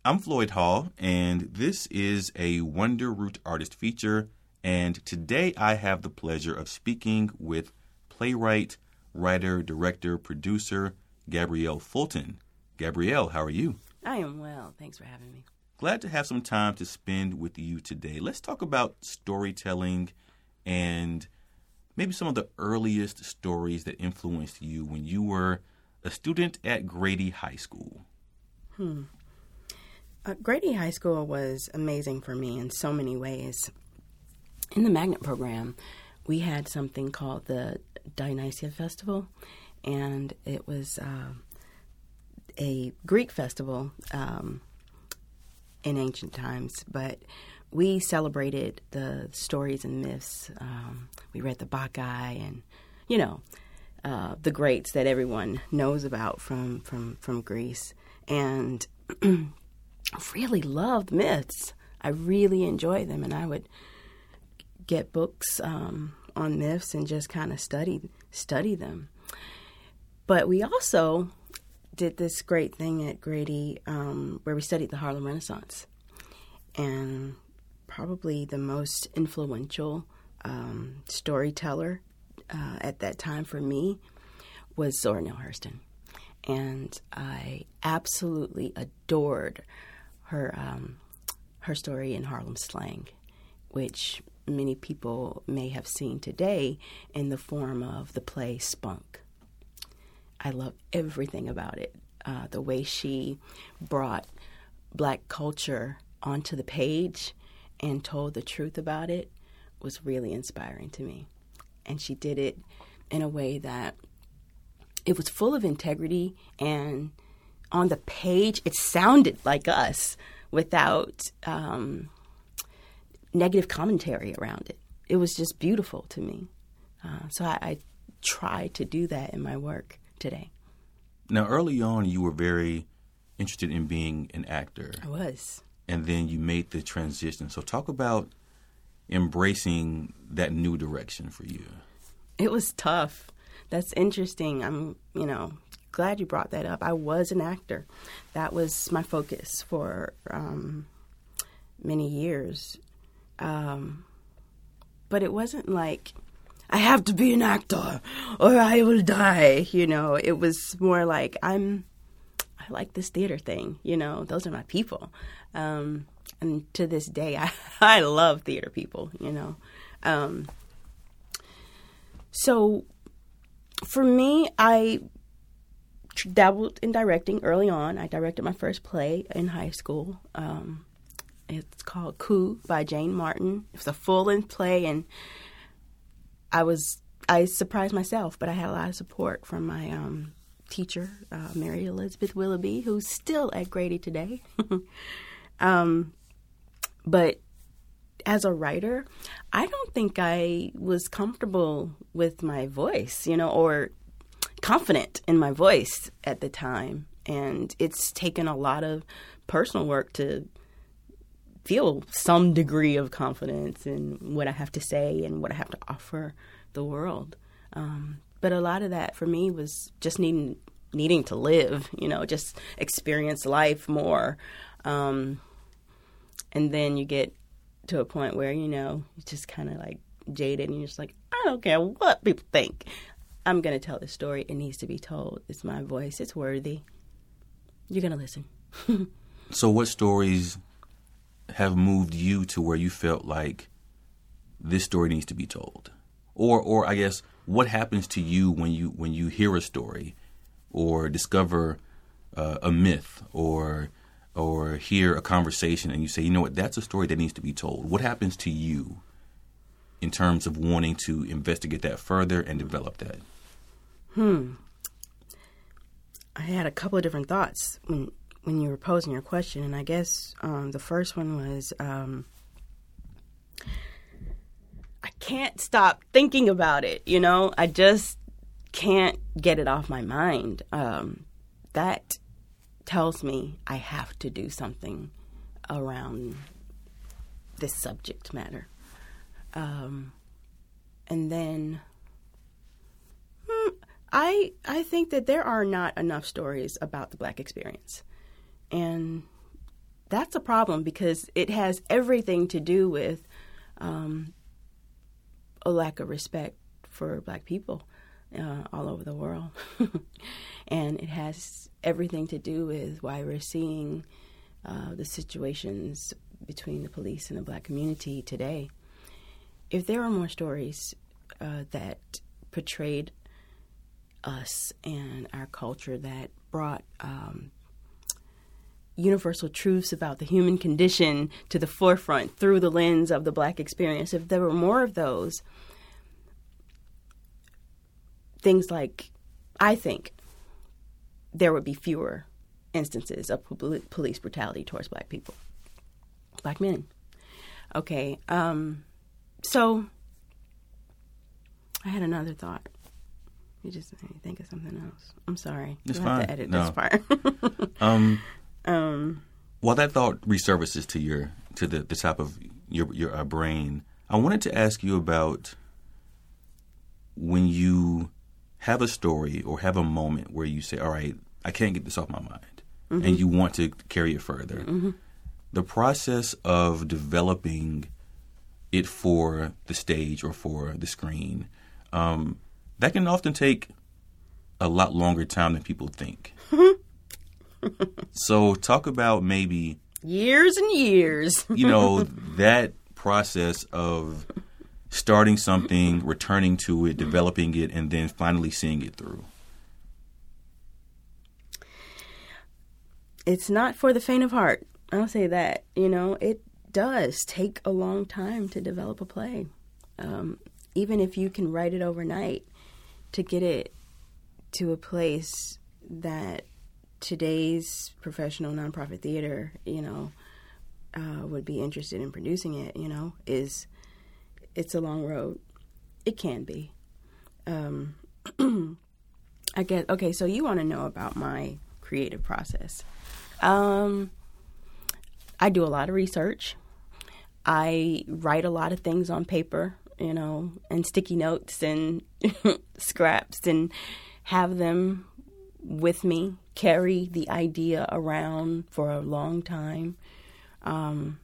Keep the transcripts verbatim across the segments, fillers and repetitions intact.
I'm Floyd Hall, and this is a Wonder Root Artist feature, and today I have the pleasure of speaking with playwright, writer, director, producer, Gabrielle Fulton. Gabrielle, how are you? I am well. Thanks for having me. Glad to have some time to spend with you today. Let's talk about storytelling and maybe some of the earliest stories that influenced you when you were a student at Grady High School. Hmm. Uh, Grady High School was amazing for me in so many ways. In the magnet program, we had something called the Dionysia Festival, and it was uh, a Greek festival um, in ancient times, but we celebrated the stories and myths. Um, we read the Bacchae and, you know, uh, the greats that everyone knows about from, from, from Greece. And really loved myths. I really enjoyed them, and I would get books um, on myths and just kind of study study them. But we also did this great thing at Grady um, where we studied the Harlem Renaissance, and probably the most influential um, storyteller uh, at that time for me was Zora Neale Hurston. And I absolutely adored her um, her story in Harlem slang, which many people may have seen today in the form of the play Spunk. I love everything about it. Uh, the way she brought Black culture onto the page and told the truth about it was really inspiring to me. And she did it in a way that it was full of integrity, and on the page, it sounded like us without um, negative commentary around it. It was just beautiful to me. Uh, so I, I try to do that in my work today. Now, early on, you were very interested in being an actor. I was. And then you made the transition. So talk about embracing that new direction for you. It was tough. That's interesting. I'm, you know, glad you brought that up. I was an actor. That was my focus for um, many years. Um, but it wasn't like, I have to be an actor or I will die, you know. It was more like, I'm, I like this theater thing, you know. Those are my people. Um, and to this day, I, I love theater people, you know. Um, so... For me, I dabbled in directing early on. I directed my first play in high school. Um, it's called Coup by Jane Martin. It was a full-length play, and I was I surprised myself, but I had a lot of support from my um, teacher, uh, Mary Elizabeth Willoughby, who's still at Grady today. um, but as a writer, I don't think I was comfortable with my voice, you know, or confident in my voice at the time. And it's taken a lot of personal work to feel some degree of confidence in what I have to say and what I have to offer the world. Um, but a lot of that for me was just needing needing to live, you know, just experience life more. Um, and then you get to a point where, you know, you're just kind of like jaded and you're just like, I don't care what people think. I'm going to tell this story. It needs to be told. It's my voice. It's worthy. You're going to listen. So what stories have moved you to where you felt like this story needs to be told? Or, or I guess, what happens to you when you when you hear a story or discover uh, a myth or or hear a conversation and you say, you know what, that's a story that needs to be told? What happens to you in terms of wanting to investigate that further and develop that? Hmm. I had a couple of different thoughts when when you were posing your question, and I guess um, the first one was um, I can't stop thinking about it, you know? I just can't get it off my mind. Um, that tells me I have to do something around this subject matter. Um, and then hmm, I I think that there are not enough stories about the Black experience. And that's a problem because it has everything to do with um, a lack of respect for Black people uh, all over the world. And it has everything to do with why we're seeing uh, the situations between the police and the Black community today. If there were more stories uh, that portrayed us and our culture, that brought um, universal truths about the human condition to the forefront through the lens of the Black experience, if there were more of those, things like, I think, there would be fewer instances of police brutality towards Black people, Black men. Okay, um, so I had another thought. You just made me think of something else. I'm sorry. It's You'll fine. have to edit no. this part. um, um, while that thought resurfaces to your to the, the top of your your uh, brain, I wanted to ask you about when you have a story or have a moment where you say, all right, I can't get this off my mind, mm-hmm. and you want to carry it further. Mm-hmm. The process of developing it for the stage or for the screen, um, that can often take a lot longer time than people think. So talk about maybe years and years. You know, that process of starting something, returning to it, developing it, and then finally seeing it through. It's not for the faint of heart. I'll say that. You know, it does take a long time to develop a play. Um, even if you can write it overnight, to get it to a place that today's professional nonprofit theater, you know, uh, would be interested in producing it, you know, is, it's a long road. It can be. Um, I guess, okay, so you want to know about my creative process. Um, I do a lot of research. I write a lot of things on paper, you know, and sticky notes and scraps, and have them with me, carry the idea around for a long time. Um,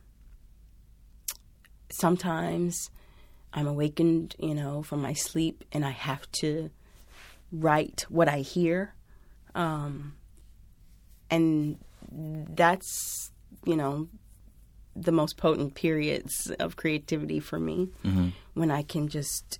sometimes I'm awakened, you know, from my sleep, and I have to write what I hear. Um, and that's, you know, the most potent periods of creativity for me, mm-hmm. when I can just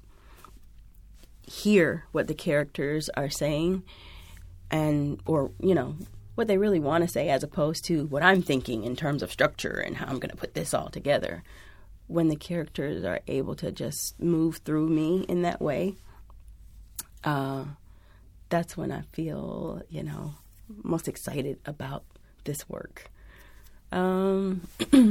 hear what the characters are saying, and, or, you know, what they really want to say, as opposed to what I'm thinking in terms of structure and how I'm going to put this all together. When the characters are able to just move through me in that way, uh, that's when I feel, you know, most excited about this work. Um,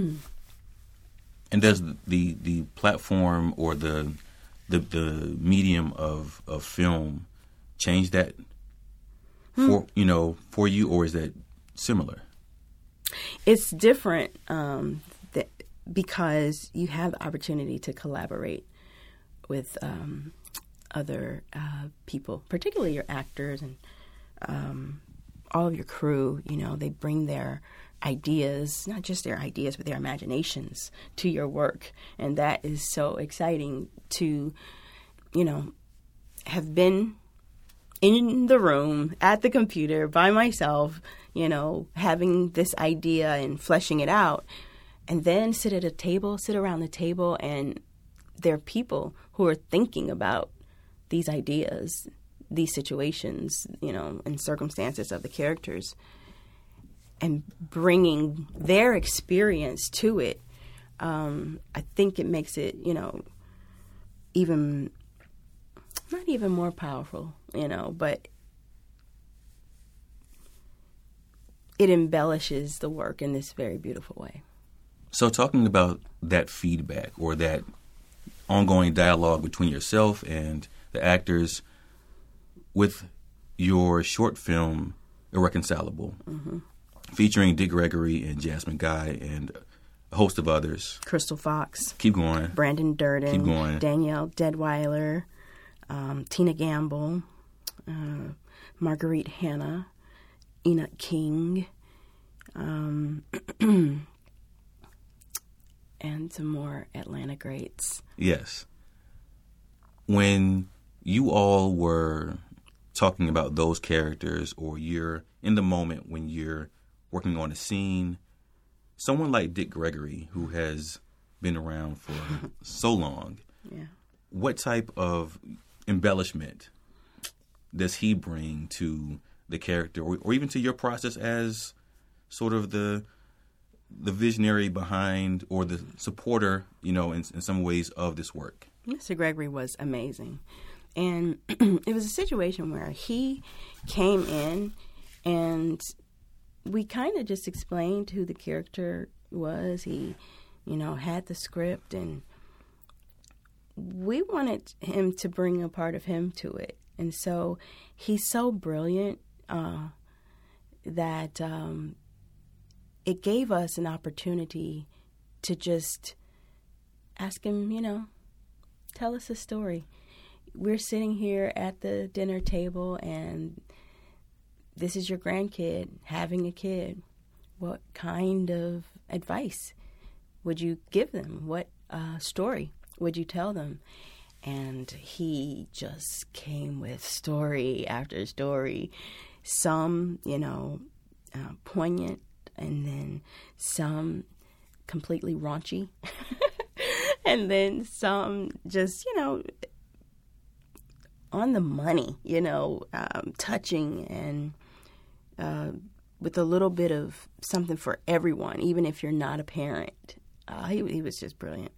and does the the platform or the the the medium of, of film change that hmm. for you know for you, or is that similar? It's different um, th- because you have the opportunity to collaborate with um, other uh, people, particularly your actors and um, all of your crew. You know, they bring their ideas, not just their ideas, but their imaginations to your work. And that is so exciting to, you know, have been in the room at the computer by myself, you know, having this idea and fleshing it out, and then sit at a table, sit around the table, and there are people who are thinking about these ideas, these situations, you know, and circumstances of the characters, and bringing their experience to it. Um, I think it makes it, you know, even, not even more powerful, you know, but it embellishes the work in this very beautiful way. So talking about that feedback or that ongoing dialogue between yourself and the actors with your short film, Irreconcilable, mm-hmm. featuring Dick Gregory and Jasmine Guy and a host of others. Crystal Fox. Keep going. Brandon Durden. Keep going. Danielle Deadweiler. Um, Tina Gamble. Uh, Marguerite Hanna. Enoch King. Um, some more Atlanta greats. Yes. When you all were talking about those characters, or you're in the moment when you're working on a scene, someone like Dick Gregory, who has been around for so long, yeah. what type of embellishment does he bring to the character, or, or even to your process as sort of the the visionary behind, or the supporter, you know, in, in some ways of this work? Mister Gregory was amazing. And it was a situation where he came in and we kind of just explained who the character was. He, you know, had the script, and we wanted him to bring a part of him to it. And so he's so brilliant uh, that um, it gave us an opportunity to just ask him, you know, tell us a story. We're sitting here at the dinner table, and this is your grandkid having a kid. What kind of advice would you give them? What uh, story would you tell them? And he just came with story after story, some, you know, uh, poignant, and then some completely raunchy, and then some just, you know, on the money, you know, um, touching, and uh, with a little bit of something for everyone, even if you're not a parent. Uh, he, he was just brilliant.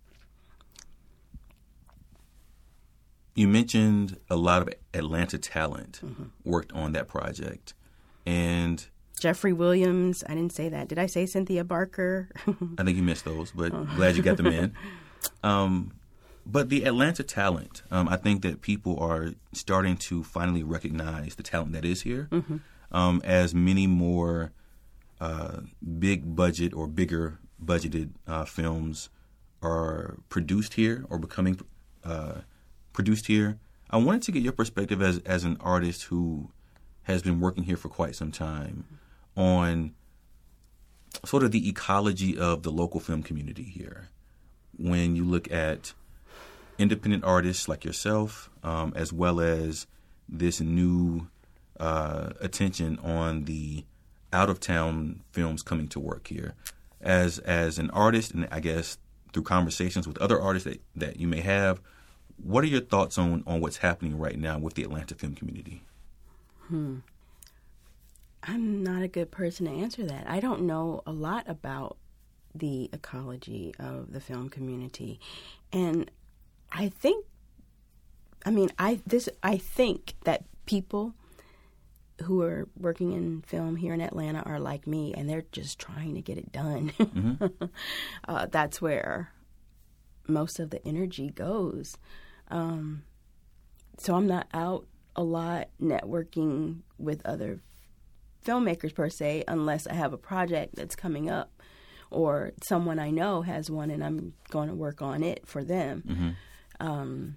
You mentioned a lot of Atlanta talent mm-hmm. worked on that project. And Jeffrey Williams, I didn't say that. Did I say Cynthia Barker? I think you missed those, but oh. glad you got them in. Um, but the Atlanta talent, um, I think that people are starting to finally recognize the talent that is here, mm-hmm. um, as many more uh, big budget or bigger budgeted uh, films are produced here or becoming uh, produced here. I wanted to get your perspective as as an artist who has been working here for quite some time on sort of the ecology of the local film community here. When you look at independent artists like yourself, um, as well as this new uh, attention on the out-of-town films coming to work here. As as an artist, and I guess through conversations with other artists that, that you may have, what are your thoughts on, on what's happening right now with the Atlanta film community? Hmm. I'm not a good person to answer that. I don't know a lot about the ecology of the film community. And I think, I mean, I this I think that people who are working in film here in Atlanta are like me, and they're just trying to get it done. Mm-hmm. uh, that's where most of the energy goes. Um, so I'm not out a lot networking with other filmmakers per se, unless I have a project that's coming up or someone I know has one and I'm going to work on it for them. Mm-hmm. Um,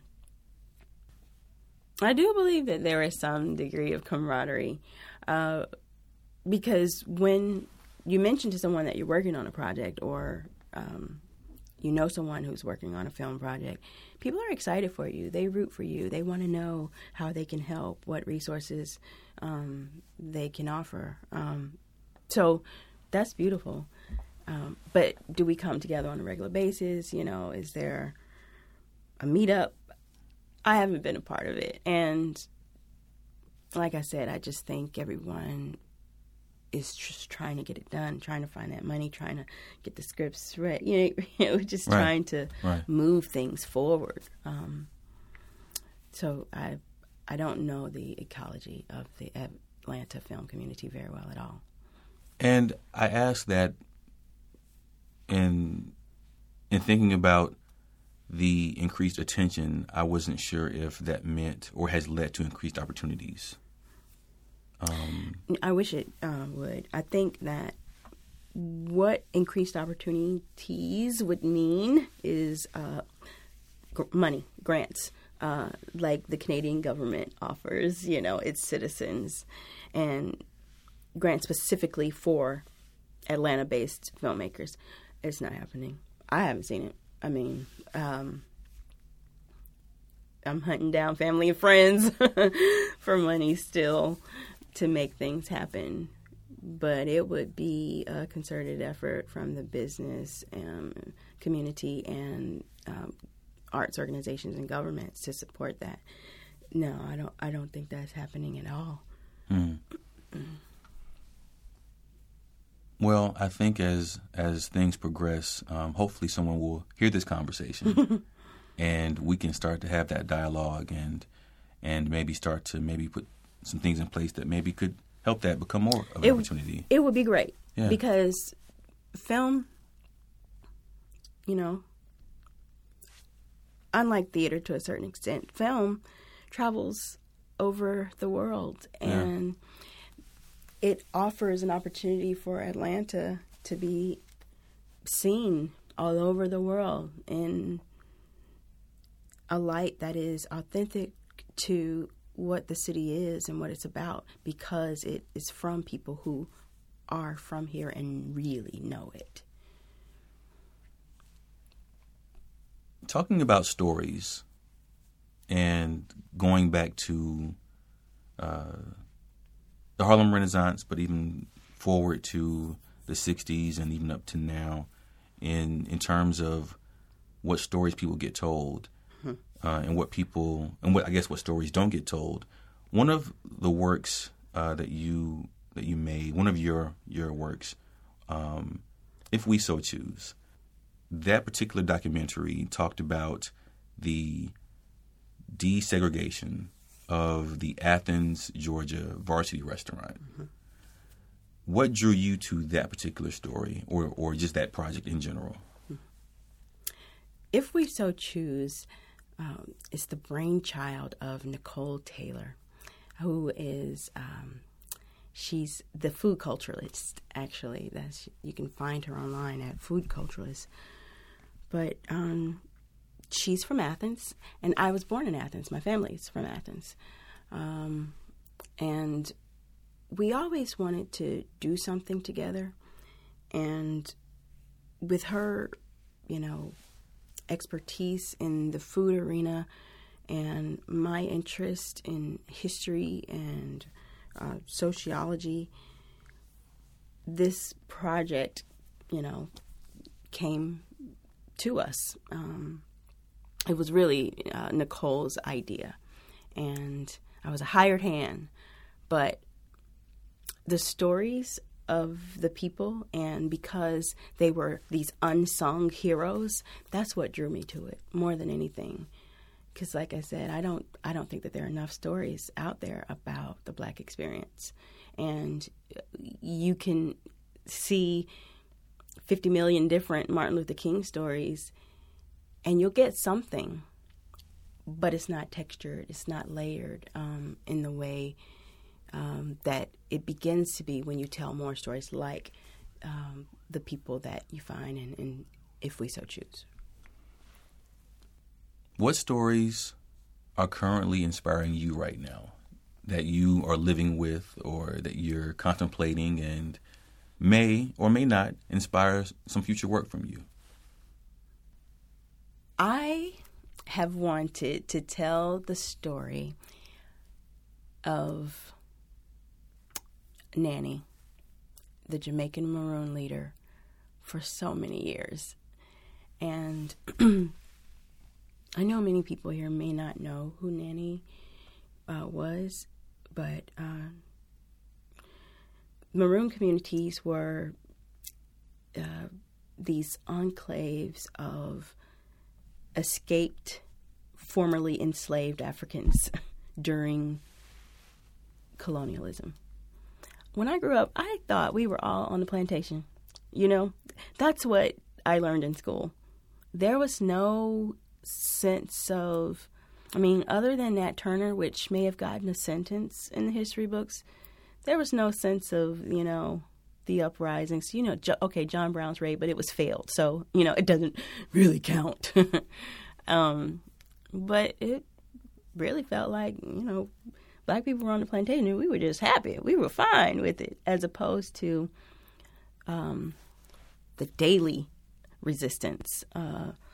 I do believe that there is some degree of camaraderie uh, because when you mention to someone that you're working on a project, or um, you know someone who's working on a film project, people are excited for you. They root for you. They want to know how they can help, what resources um, they can offer. Um, so that's beautiful. Um, but do we come together on a regular basis? You know, is there a meetup? I haven't been a part of it. And like I said, I just think everyone is just trying to get it done, trying to find that money, trying to get the scripts right. You know, just right. trying to right. move things forward. Um, so I, I don't know the ecology of the Atlanta film community very well at all. And I ask that in in thinking about the increased attention, I wasn't sure if that meant or has led to increased opportunities. Um, I wish it uh, would. I think that what increased opportunities would mean is uh, gr- money, grants, uh, like the Canadian government offers, you know, its citizens, and grants specifically for Atlanta-based filmmakers. It's not happening. I haven't seen it. I mean, um, I'm hunting down family and friends for money still to make things happen. But it would be a concerted effort from the business um, community and um, arts organizations and governments to support that. No, I don't. I don't think that's happening at all. Mm. Mm. Well, I think as as things progress, um, hopefully someone will hear this conversation, and we can start to have that dialogue, and and maybe start to maybe put some things in place that maybe could help that become more of an it, opportunity. It would be great yeah. because film, you know, unlike theater to a certain extent, film travels over the world, and yeah. it offers an opportunity for Atlanta to be seen all over the world in a light that is authentic to what the city is and what it's about, because it is from people who are from here and really know it. Talking about stories and going back to uh, the Harlem Renaissance, but even forward to the sixties and even up to now, in in terms of what stories people get told, mm-hmm. uh, and what people and what I guess what stories don't get told. One of the works uh, that you that you made, one of your your works, um, If We So Choose, that particular documentary talked about the desegregation of the Athens, Georgia varsity restaurant. Mm-hmm. What drew you to that particular story, or, or just that project in general? If We So Choose um, is the brainchild of Nicole Taylor, who is, um, she's the food culturalist, actually. That's, you can find her online at Food Culturalist. But um, she's from Athens, and I was born in Athens. My family's from Athens. Um, and we always wanted to do something together. And with her, you know, expertise in the food arena and my interest in history and uh, sociology, this project, you know, came to us. Um, it was really uh, Nicole's idea, and I was a hired hand, but the stories of the people, and because they were these unsung heroes, that's what drew me to it more than anything. Because, like I said, I don't, I don't think that there are enough stories out there about the Black experience, and you can see fifty million different Martin Luther King stories, and you'll get something, but it's not textured, it's not layered um, in the way um, that it begins to be when you tell more stories like um, the people that you find in, in If We So Choose. What stories are currently inspiring you right now that you are living with or that you're contemplating and may or may not inspire some future work from you? I have wanted to tell the story of Nanny, the Jamaican Maroon leader, for so many years. And I know many people here may not know who Nanny uh, was, but uh, Maroon communities were uh, these enclaves of escaped, formerly enslaved Africans during colonialism. When I grew up, I thought we were all on the plantation. You know, that's what I learned in school. There was no sense of, I mean, other than Nat Turner, which may have gotten a sentence in the history books, there was no sense of, you know, the uprisings. You know, jo- okay, John Brown's raid, but it was failed. So, you know, it doesn't really count. um, but it really felt like, you know, Black people were on the plantation and we were just happy. We were fine with it, as opposed to um, the daily resistance uh,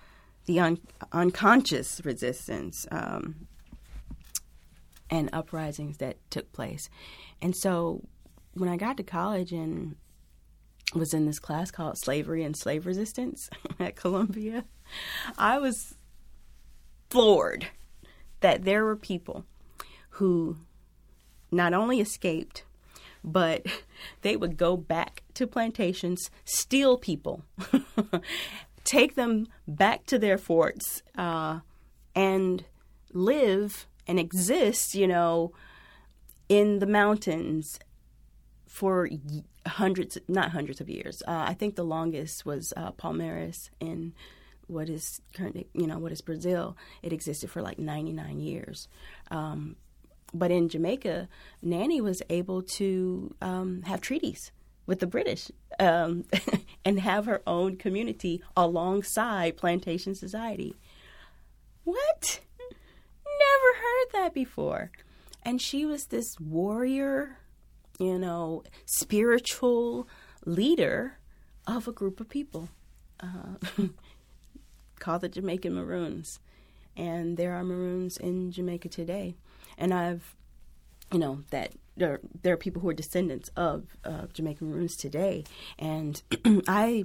the un- unconscious resistance um, and uprisings that took place. And so when I got to college and was in this class called Slavery and Slave Resistance at Columbia, I was floored that there were people who not only escaped, but they would go back to plantations, steal people, take them back to their forts, uh, and live and exist, you know, in the mountains for hundreds, not hundreds of years. Uh, I think the longest was uh, Palmeiras in what is currently, you know, what is Brazil. It existed for like ninety-nine years. Um, but in Jamaica, Nanny was able to um, have treaties with the British um, and have her own community alongside plantation society. What? Never heard that before. And she was this warrior, you know, spiritual leader of a group of people uh, called the Jamaican Maroons. And there are Maroons in Jamaica today. And I've, you know, that there, there are people who are descendants of uh, Jamaican Maroons today. And I,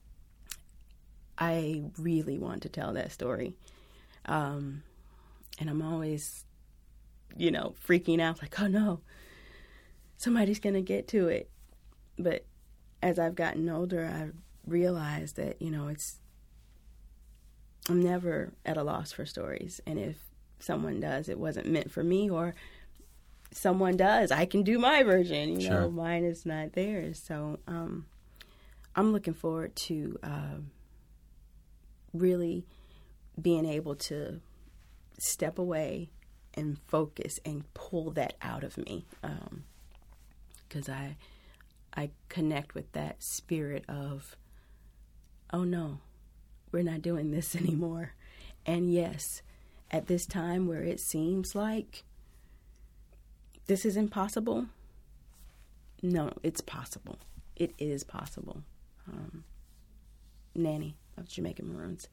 I really want to tell that story. Um, and I'm always, you know, freaking out like, oh no, somebody's going to get to it. But as I've gotten older, I've realized that, you know, it's, I'm never at a loss for stories. And if someone does, it wasn't meant for me, or someone does, I can do my version, you Sure. know, mine is not theirs. So um, I'm looking forward to uh, really being able to step away and focus and pull that out of me. Um, 'cause I, I connect with that spirit of, oh no, we're not doing this anymore. And yes, at this time where it seems like this is impossible, no, it's possible. It is possible. Um, Nanny of Jamaican Maroons.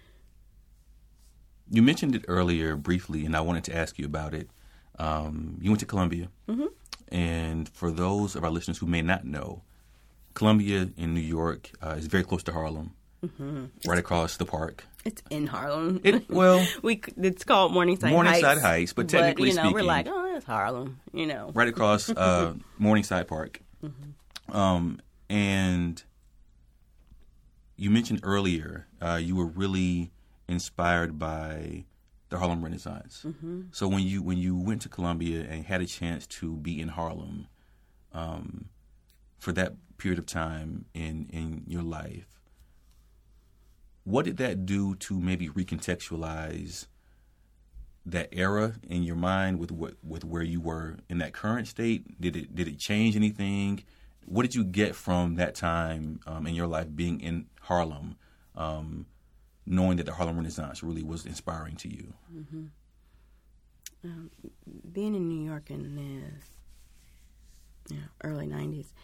You mentioned it earlier briefly, and I wanted to ask you about it. Um, you went to Columbia. Mm-hmm. And for those of our listeners who may not know, Columbia in New York uh, is very close to Harlem, mm-hmm. right across the park. It's in Harlem. It, well, we it's called Morningside, Morningside Heights. Heights, but technically but, you know, speaking, we're like, oh, that's Harlem, you know. Right across uh, Morningside Park. Mm-hmm. Um, and you mentioned earlier uh, you were really inspired by the Harlem Renaissance. Mm-hmm. So when you when you went to Columbia and had a chance to be in Harlem um, for that period of time in, in your life, what did that do to maybe recontextualize that era in your mind with what with where you were in that current state? Did it did it change anything? What did you get from that time um, in your life being in Harlem, um, knowing that the Harlem Renaissance really was inspiring to you? Mm-hmm. Um, being in New York in the yeah, early nineties,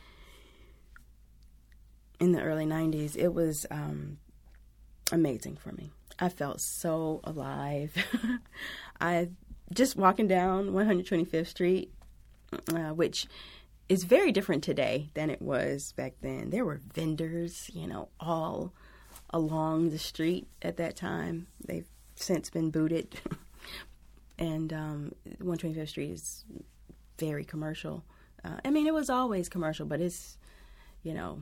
in the early nineties, it was um, amazing for me. I felt so alive. I just walking down one hundred twenty-fifth Street, uh, which is very different today than it was back then. There were vendors, you know, all along the street at that time. They've since been booted. And um, one hundred twenty-fifth Street is very commercial. Uh, I mean, it was always commercial, but it's, you know,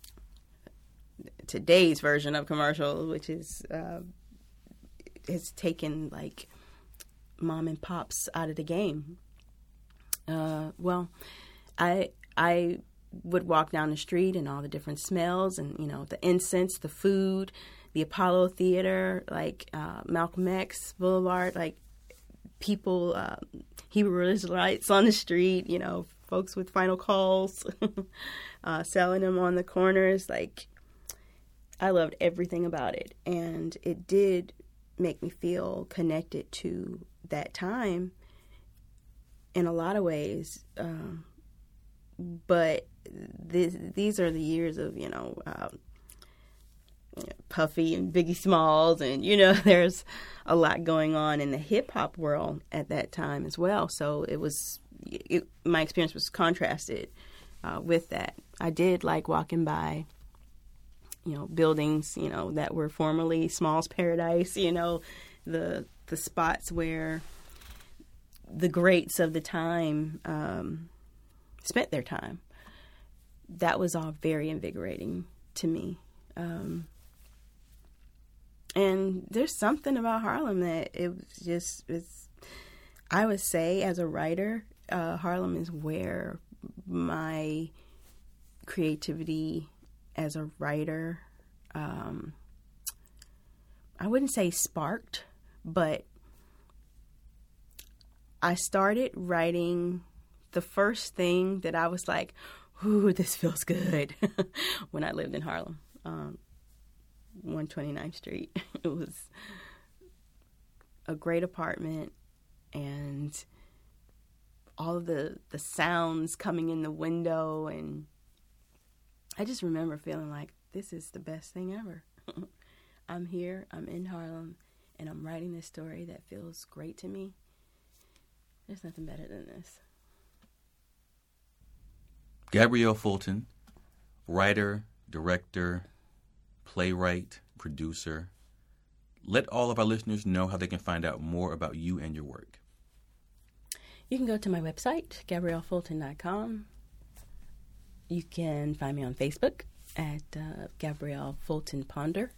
today's version of commercial, which is uh, has taken like mom and pops out of the game. Uh, well, I I would walk down the street and all the different smells and, you know, the incense, the food, the Apollo Theater, like uh, Malcolm X Boulevard, like people, uh, Hebrew Israelites on the street, you know, folks with final calls, uh, selling them on the corners. Like, I loved everything about it. And it did make me feel connected to that time in a lot of ways. Um, but this, these are the years of, you know, uh, Puffy and Biggie Smalls, and, you know, there's a lot going on in the hip-hop world at that time as well. So it was, it, my experience was contrasted uh, with that. I did like walking by, you know, buildings, you know, that were formerly Small's Paradise, you know, the the spots where the greats of the time um, spent their time. That was all very invigorating to me. Um, and there's something about Harlem that it was just, it's, I would say as a writer, uh, Harlem is where my creativity as a writer, um, I wouldn't say sparked, but I started writing the first thing that I was like, ooh, this feels good, when I lived in Harlem, um, one twenty-ninth Street. It was a great apartment, and all of the, the sounds coming in the window, and I just remember feeling like, this is the best thing ever. I'm here, I'm in Harlem, and I'm writing this story that feels great to me. There's nothing better than this. Gabrielle Fulton, writer, director, playwright, producer. Let all of our listeners know how they can find out more about you and your work. You can go to my website, gabrielle fulton dot com. You can find me on Facebook at uh, Gabrielle Fulton Ponder.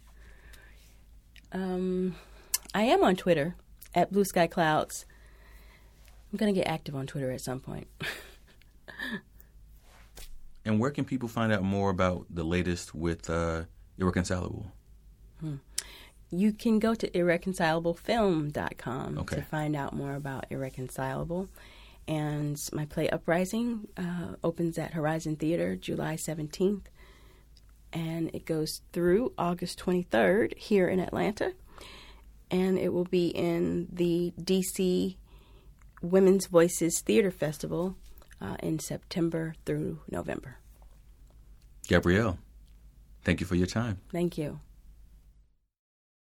Um, I am on Twitter at Blue Sky Clouds. I'm going to get active on Twitter at some point. And where can people find out more about the latest with uh, Irreconcilable? Hmm. You can go to irreconcilable film dot com okay. to find out more about Irreconcilable. And my play Uprising uh, opens at Horizon Theater July seventeenth. And it goes through August twenty-third here in Atlanta. And it will be in the D C Women's Voices Theater Festival uh, in September through November. Gabrielle, thank you for your time. Thank you.